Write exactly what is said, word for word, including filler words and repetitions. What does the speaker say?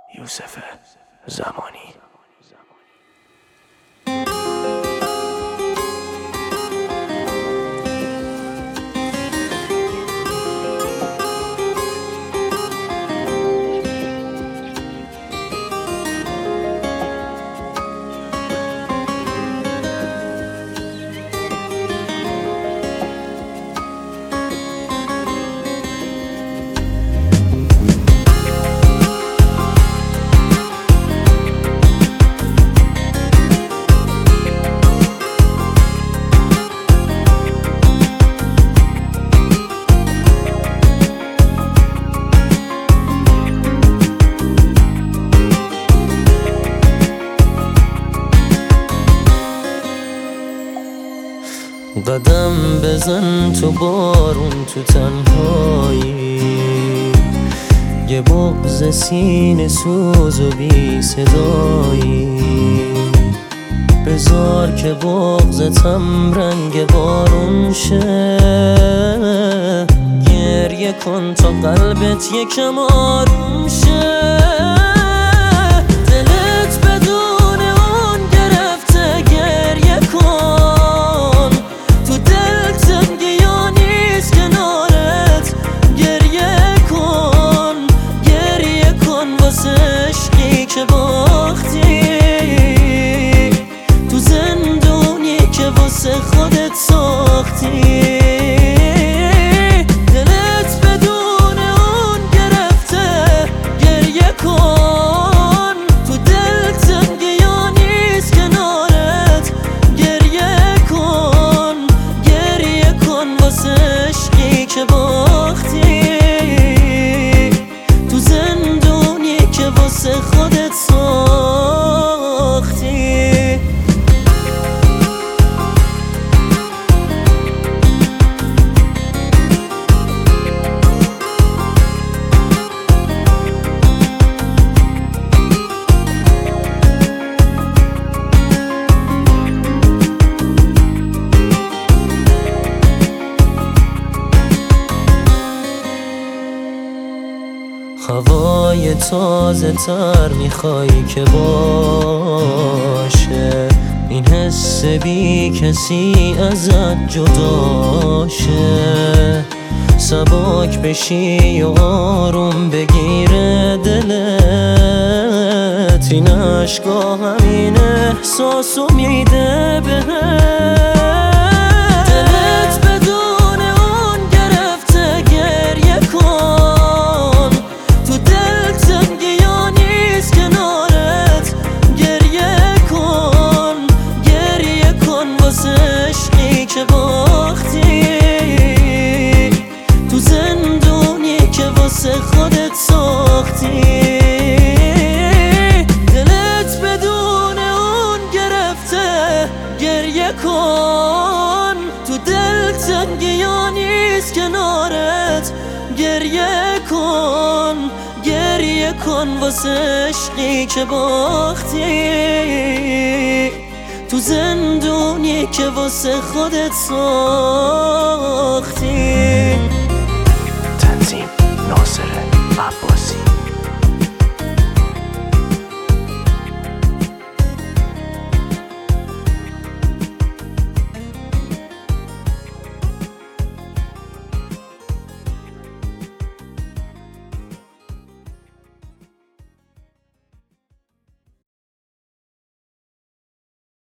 یوسف زمانی. قدم بزن تو بارون تو تنهایی، یه بغض سینه سوز و بی صدایی. بذار که بغضتم رنگ بارون شه، گریه کن تا قلبت یکم آروم شه. دلت بدون اون گرفته، گریه کن. تو دل تنگی یا نیست کنارت، گریه کن. گریه کن واسه عشقی که باختی، تو زندونی که واسه خودت ساختی. دلت بدون اون گرفته، گریه کن. تو دل تنگی یا نیست کنارت، گریه کن. گریه کن واسه عشقی که باختی، تو زندونی که واسه خودت ساختی. هوای تازه تر میخوای که باشه، این حس بی کسی ازت جداشه. سبک بشی و آروم بگیره دلت، این عشقا همین احساسو میده بهت. دلت بدون اون گرفته، گریه کن. تو دل تنگی یا نیست کنارت، گریه کن. گریه کن واسه عشقی که باختی، تو زندونی که واسه خودت ساختی. دلت بدون اون گرفته، گریه کن. تو دل تنگی یا نیست کنارت، گریه کن. گریه کن واسه عشقی که باختی، تو زندونی که واسه خودت ساختی. تنظیم ناصره.